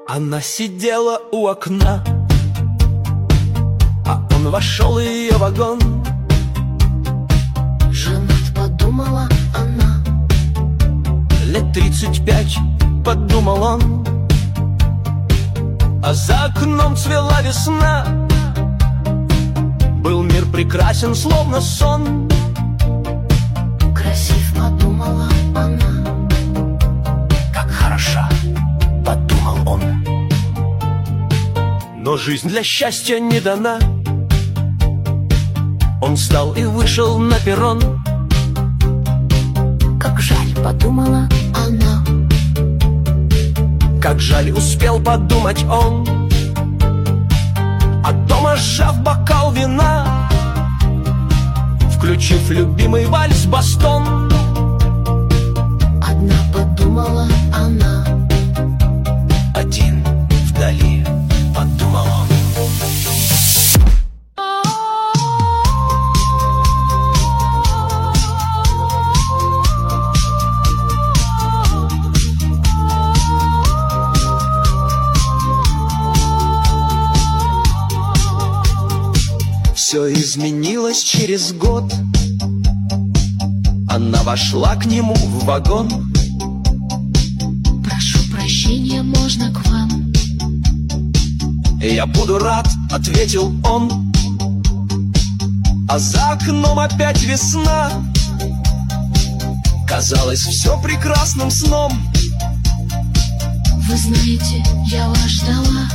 Она сидела у окна, а он вошел в ее вагон. Женат, подумала она. Лет 35, подумал он. А за окном цвела весна. Был мир прекрасен, словно сон. Красив, подумала она. Как хороша, подумал он. Но жизнь для счастья не дана. Он встал и вышел на перрон. Как жаль, подумала она. Как жаль, успел подумать он. А дома, сжав бокал вина, включив любимый вальс-бастон. Одна, подумала она. Один вдали, подумал он. Все изменилось через год. Она вошла к нему в вагон. Прошу прощения, можно к вам? Я буду рад, ответил он. А за окном опять весна. Казалось, все прекрасным сном. Вы знаете, я вас ждала.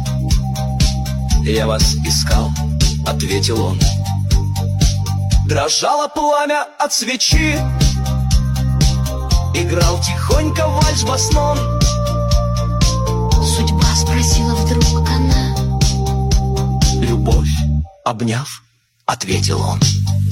Я вас искал, ответил он. Дрожало пламя от свечи. Играл тихонько вальс-баснон. Судьба, спросила вдруг она. Любовь, обняв, ответил он.